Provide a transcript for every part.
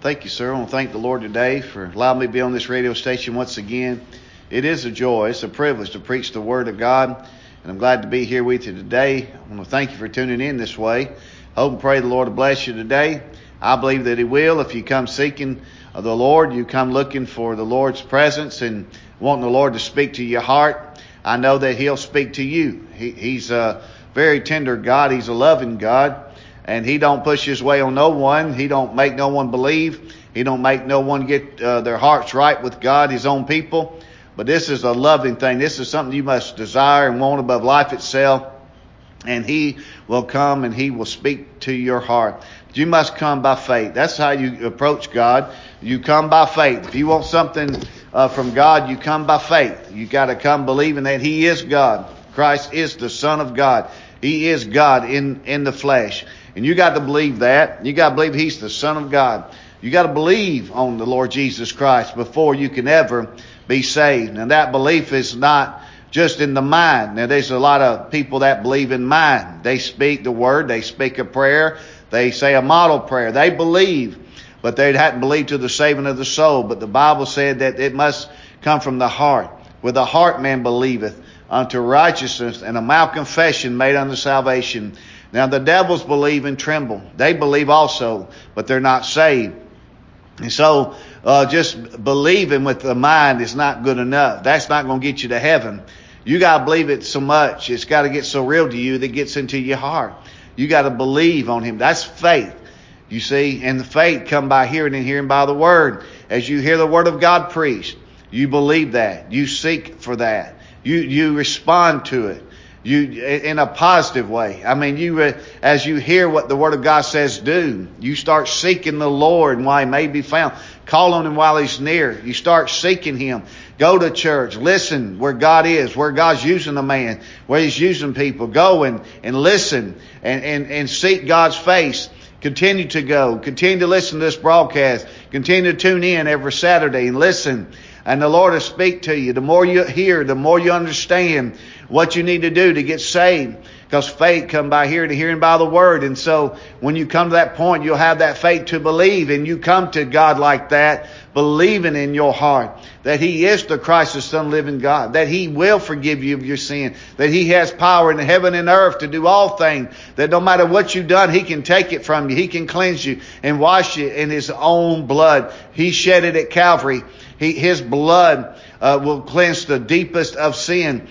Thank you, sir. I want to thank the Lord today for allowing me to be on this radio station once again. It is a joy. It's a privilege to preach the Word of God, and I'm glad to be here with you today. I want to thank you for tuning in this way. Hope and pray the Lord will bless you today. I believe that He will. If you come seeking the Lord, you come looking for the Lord's presence and wanting the Lord to speak to your heart, I know that He'll speak to you. He's a very tender God. He's a loving God. And He don't push His way on no one. He don't make no one believe. He don't make no one get their hearts right with God, His own people. But this is a loving thing. This is something you must desire and want above life itself. And He will come and He will speak to your heart. You must come by faith. That's how you approach God. You come by faith. If you want something from God, you come by faith. You got to come believing that He is God. Christ is the Son of God. He is God in the flesh. And you got to believe that. You got to believe He's the Son of God. You got to believe on the Lord Jesus Christ before you can ever be saved. Now that belief is not just in the mind. Now there's a lot of people that believe in mind. They speak the word. They speak a prayer. They say a model prayer. They believe, but they hadn't believed to the saving of the soul. But the Bible said that it must come from the heart. With the heart man believeth unto righteousness, and a mouth confession made unto salvation. Now the devils believe and tremble. They believe also, but they're not saved. And so just believing with the mind is not good enough. That's not going to get you to heaven. You got to believe it so much. It's got to get so real to you that it gets into your heart. You got to believe on Him. That's faith. You see, and the faith come by hearing and hearing by the Word. As you hear the Word of God preached, you believe that. You seek for that. You respond to it. You in a positive way. I mean, as you hear what the Word of God says do, you start seeking the Lord while He may be found. Call on Him while He's near. You start seeking Him. Go to church. Listen where God is, where God's using a man, where He's using people. Go and listen and seek God's face. Continue to go. Continue to listen to this broadcast. Continue to tune in every Saturday and listen. And the Lord will speak to you. The more you hear, the more you understand what you need to do to get saved. Because faith comes by hearing and hearing by the Word. And so when you come to that point, you'll have that faith to believe. And you come to God like that, believing in your heart that He is the Christ, the Son of the living God. That He will forgive you of your sin. That He has power in heaven and earth to do all things. That no matter what you've done, He can take it from you. He can cleanse you and wash you in His own blood. He shed it at Calvary. His blood will cleanse the deepest of sin.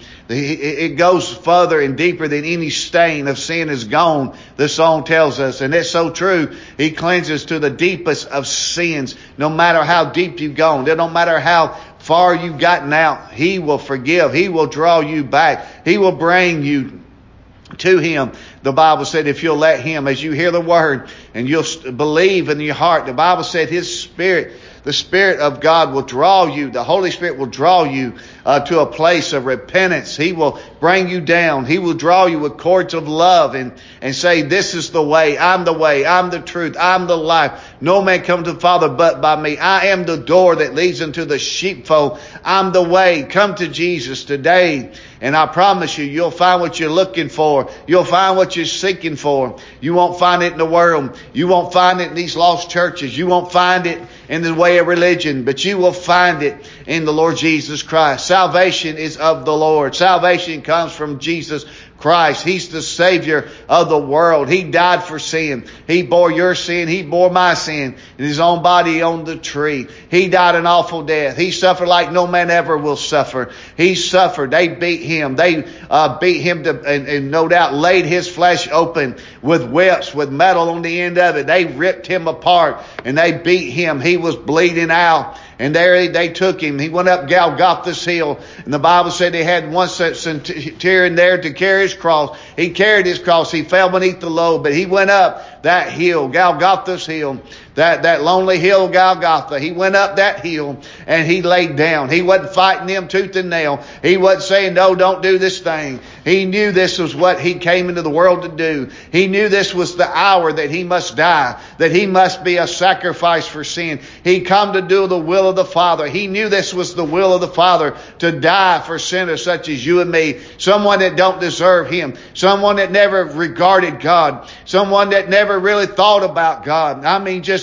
It goes further and deeper than any stain of sin is gone, the song tells us. And it's so true. He cleanses to the deepest of sins. No matter how deep you've gone, no matter how far you've gotten out, He will forgive. He will draw you back. He will bring you to Him. The Bible said if you'll let Him, as you hear the Word and you'll believe in your heart, the Bible said His Spirit, the Spirit of God will draw you. The Holy Spirit will draw you to a place of repentance. He will bring you down. He will draw you with cords of love and say, this is the way. I'm the truth. I'm the life. No man comes to the Father but by me. I am the door that leads into the sheepfold. I'm the way. Come to Jesus today. And I promise you, you'll find what you're looking for. You'll find what you're seeking for. You won't find it in the world. You won't find it in these lost churches. You won't find it in the way of religion, but you will find it in the Lord Jesus Christ. Salvation is of the Lord. Salvation comes from Jesus Christ. He's the Savior of the world. He died for sin. He bore your sin. He bore my sin in His own body on the tree. He died an awful death. He suffered like no man ever will suffer. He suffered. They beat Him. They beat Him and no doubt laid His flesh open with whips, with metal on the end of it. They ripped Him apart and they beat Him. He was bleeding out. And there they took Him. He went up Golgotha's hill. And the Bible said they had one centurion there to carry His cross. He carried His cross. He fell beneath the load. But He went up that hill, Golgotha's hill. That lonely hill, Golgotha. He went up that hill and He laid down. He wasn't fighting them tooth and nail. He wasn't saying, no, don't do this thing. He knew this was what He came into the world to do. He knew this was the hour that He must die, that He must be a sacrifice for sin. He come to do the will of the Father. He knew this was the will of the Father, to die for sinners such as you and me. Someone that don't deserve Him. Someone that never regarded God. Someone that never really thought about God. I mean, just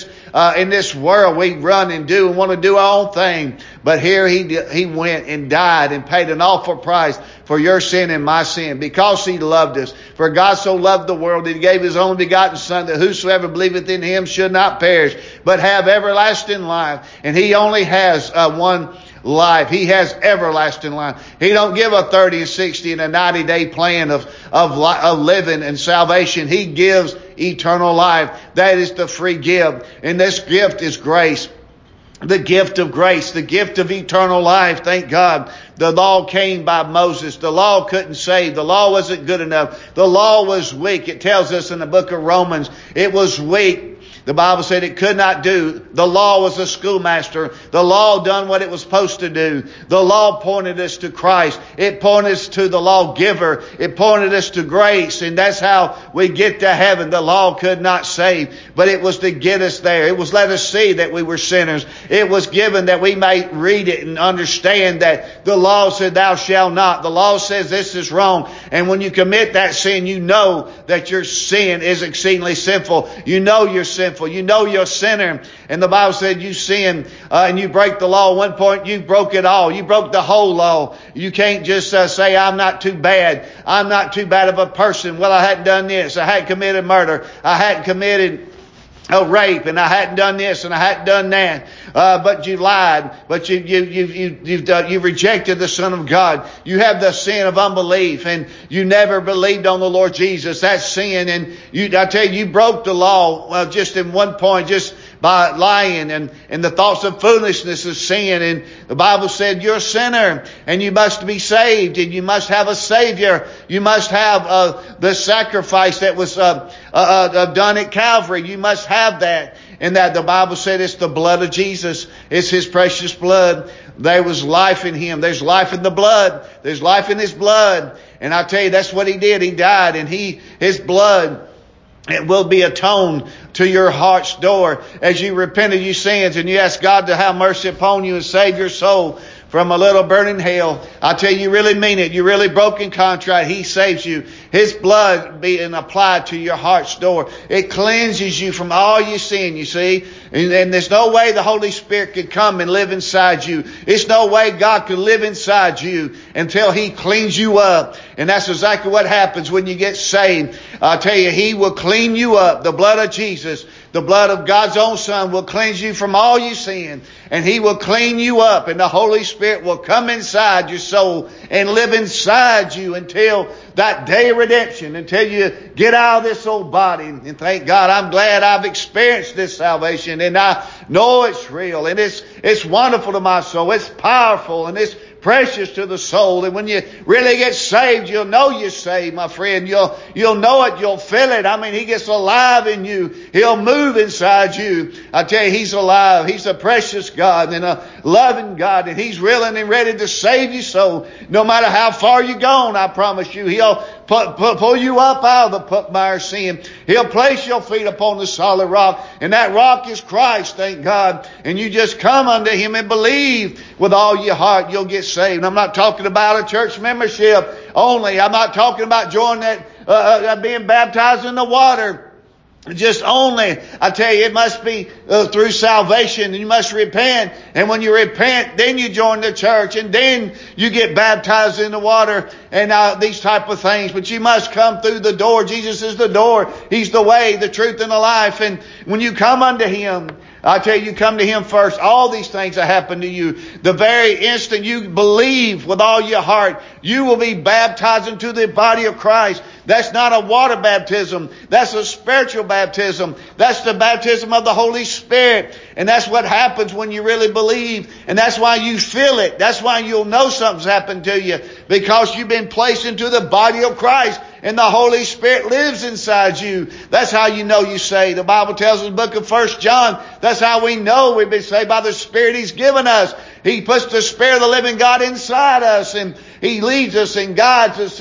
this world we run and do and want to do our own thing. But here he went and died and paid an awful price for your sin and my sin, because he loved us. For God so loved the world that he gave his only begotten Son, that whosoever believeth in him should not perish, but have everlasting life. And he only has one life. He has everlasting life. He don't give a 30 and 60 and a 90-day plan of living and salvation. He gives eternal life. That is the free gift. And this gift is grace. The gift of grace, the gift of eternal life. Thank God. The law came by Moses. The law couldn't save. The law wasn't good enough. The law was weak. It tells us in the book of Romans, it was weak. The Bible said it could not do. The law was a schoolmaster. The law done what it was supposed to do. The law pointed us to Christ. It pointed us to the lawgiver. It pointed us to grace. And that's how we get to heaven. The law could not save, but it was to get us there. It was let us see that we were sinners. It was given that we might read it and understand that the law said thou shalt not. The law says this is wrong. And when you commit that sin, you know that your sin is exceedingly sinful. You know you're sinful. You know you're a sinner. And the Bible said you sin and you break the law. At one point you broke it all. You broke the whole law. You can't just say, I'm not too bad. I'm not too bad of a person. Well, I hadn't done this. I hadn't committed murder. I hadn't committed rape, and I hadn't done this, and I hadn't done that. But you lied. But you've rejected the Son of God. You have the sin of unbelief, and you never believed on the Lord Jesus. That's sin. And I tell you, you broke the law just in one point, just by lying, and the thoughts of foolishness is sin. And the Bible said you're a sinner and you must be saved, and you must have a Savior. You must have the sacrifice that was done at Calvary. You must have that. And that the Bible said it's the blood of Jesus. It's His precious blood. There was life in Him. There's life in the blood. There's life in His blood. And I tell you, that's what He did. He died, and His blood, it will be atoned to your heart's door as you repent of your sins and you ask God to have mercy upon you and save your soul from a little burning hell. I tell you, you really mean it. You really broken contrite. He saves you. His blood being applied to your heart's door. It cleanses you from all your sin, you see. And there's no way the Holy Spirit could come and live inside you. It's no way God could live inside you until He cleans you up. And that's exactly what happens when you get saved. I tell you, He will clean you up. The blood of Jesus, the blood of God's own Son, will cleanse you from all your sin. And He will clean you up. And the Holy Spirit will come inside your soul and live inside you until that day of redemption, until you get out of this old body. And thank God, I'm glad I've experienced this salvation, and I know it's real, and it's wonderful to my soul. It's powerful, and it's precious to the soul. And when you really get saved, you'll know you're saved, my friend. You'll know it. You'll feel it. I mean, He gets alive in you. He'll move inside you. I tell you, He's alive. He's a precious God and a loving God, and He's willing and ready to save your soul. No matter how far you're gone, I promise you, He'll pull you up out of the mire of sin. He'll place your feet upon the solid rock, and that rock is Christ, thank God. And you just come unto Him and believe with all your heart, you'll get saved. I'm not talking about a church membership only. I'm not talking about joining that, being baptized in the water. Just only, I tell you, it must be through salvation. You must repent. And when you repent, then you join the church, and then you get baptized in the water and these type of things. But you must come through the door. Jesus is the door. He's the way, the truth, and the life. And when you come unto Him, I tell you, come to Him first. All these things that happen to you, the very instant you believe with all your heart, you will be baptized into the body of Christ. That's not a water baptism. That's a spiritual baptism. That's the baptism of the Holy Spirit. And that's what happens when you really believe. And that's why you feel it. That's why you'll know something's happened to you. Because you've been placed into the body of Christ. And the Holy Spirit lives inside you. That's how you know you're saved. The Bible tells us in the book of 1 John, that's how we know we've been saved, by the Spirit He's given us. He puts the Spirit of the living God inside us, and He leads us and guides us into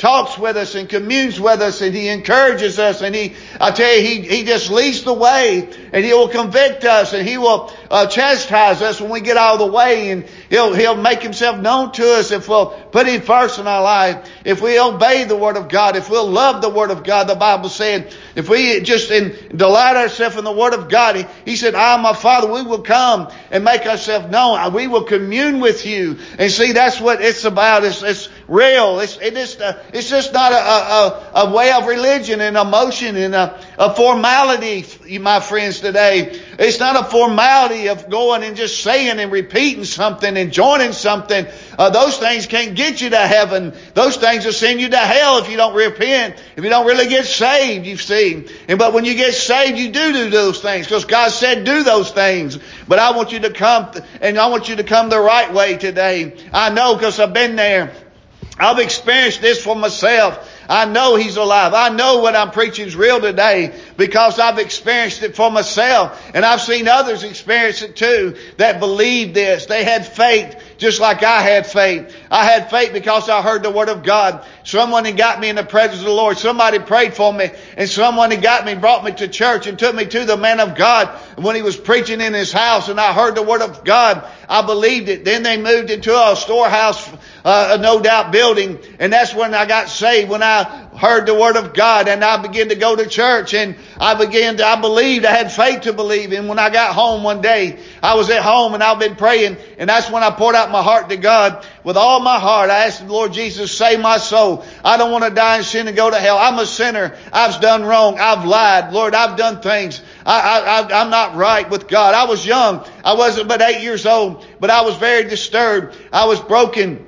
talks with us and communes with us, and He encourages us, and He just leads the way, and He will convict us, and He will chastise us when we get out of the way, and He'll make Himself known to us if we'll put Him first in our life, if we obey the Word of God, if we'll love the Word of God. The Bible said, if we just delight ourselves in the Word of God, He said, I and my Father, we will come and make ourselves known. We will commune with you. And see, that's what it's about. It's real. It's just not a way of religion and emotion and a formality, my friends, today. It's not a formality of going and just saying and repeating something and joining something. Those things can't get you to heaven. Those things will send you to hell if you don't repent, if you don't really get saved, you see. But when you get saved, you do those things, because God said do those things. But I want you to come, and I want you to come the right way today. I know, because I've been there. I've experienced this for myself. I know He's alive. I know what I'm preaching is real today, because I've experienced it for myself. And I've seen others experience it too that believed this. They had faith just like I had faith. I had faith because I heard the Word of God. Someone had got me in the presence of the Lord. Somebody prayed for me, and someone had got me, brought me to church and took me to the man of God when he was preaching in his house, and I heard the Word of God. I believed it. Then they moved into a storehouse, a no doubt building, and that's when I got saved, when I heard the Word of God, and I began to go to church, and I believed, I had faith to believe. And when I got home one day, I was at home and I've been praying, and that's when I poured out my heart to God with all my heart. I asked the Lord Jesus, save my soul. I don't want to die in sin and go to hell. I'm a sinner. I've done wrong. I've lied. Lord, I've done things. I'm not right with God. I was young. I wasn't but 8 years old, but I was very disturbed. I was broken.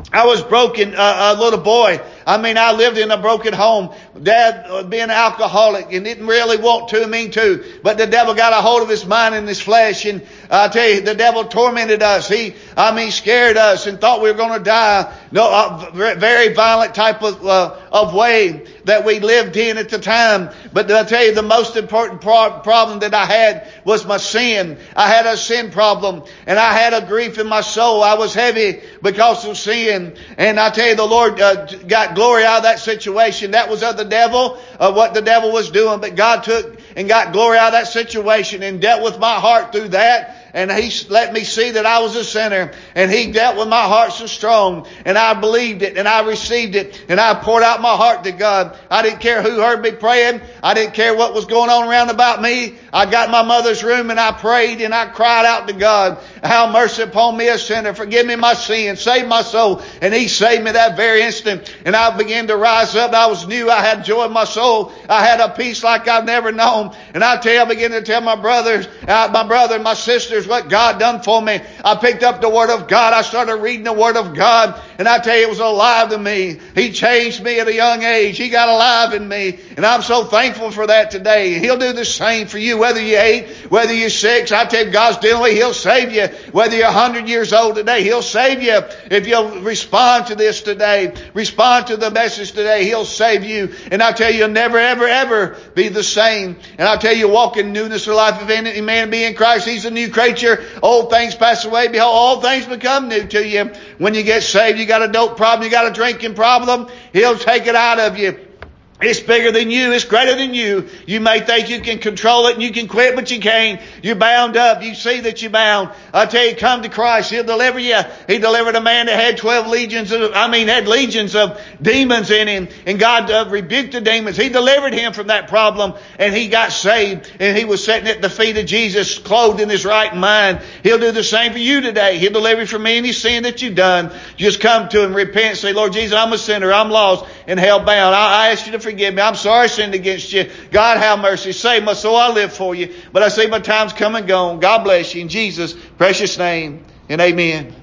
A little boy. I lived in a broken home. Dad being an alcoholic and didn't really want to, mean to. But the devil got a hold of his mind and his flesh. And I tell you, the devil tormented us. He scared us and thought we were going to die. No, very violent type of way that we lived in at the time. But I tell you, the most important problem that I had was my sin. I had a sin problem, and I had a grief in my soul. I was heavy because of sin. And I tell you, the Lord got glory out of that situation. That was of the devil, of what the devil was doing. But God took and got glory out of that situation and dealt with my heart through that. And He let me see that I was a sinner. And He dealt with my heart so strong. And I believed it, and I received it, and I poured out my heart to God. I didn't care who heard me praying. I didn't care what was going on around about me. I got in my mother's room and I prayed and I cried out to God, have mercy upon me, a sinner. Forgive me my sin. Save my soul. And He saved me that very instant. And I began to rise up. I was new. I had joy in my soul. I had a peace like I've never known. And I tell you, I began to tell my brother and my sisters what God done for me. I picked up the Word of God. I started reading the Word of God. And I tell you, it was alive to me. He changed me at a young age. He got alive in me. And I'm so thankful for that today. He'll do the same for you, whether you're 8, whether you're 6. I tell you, God's dealing with you. He'll save you. Whether you're 100 years old today, He'll save you. If you'll respond to this today, respond to the message today, He'll save you. And I tell you, you'll never, ever, ever be the same. And I tell you, walk in newness of life. If any man be in Christ, he's a new creature. Old things pass away. Behold, all things become new to you. When you get saved, you got a dope problem, you got a drinking problem, He'll take it out of you. It's bigger than you. It's greater than you. You may think you can control it and you can quit, but you can't. You're bound up. You see that you're bound. I tell you, come to Christ. He'll deliver you. He delivered a man that had had legions of demons in him. And God rebuked the demons. He delivered him from that problem, and he got saved. And he was sitting at the feet of Jesus, clothed in his right mind. He'll do the same for you today. He'll deliver you from any sin that you've done. Just come to Him, repent, say, Lord Jesus, I'm a sinner. I'm lost and hell bound. I ask you to forgive me. I'm sorry I sinned against you. God, have mercy. Save my soul. I live for you. But I see my time's come and gone. God bless you in Jesus' precious name, and amen.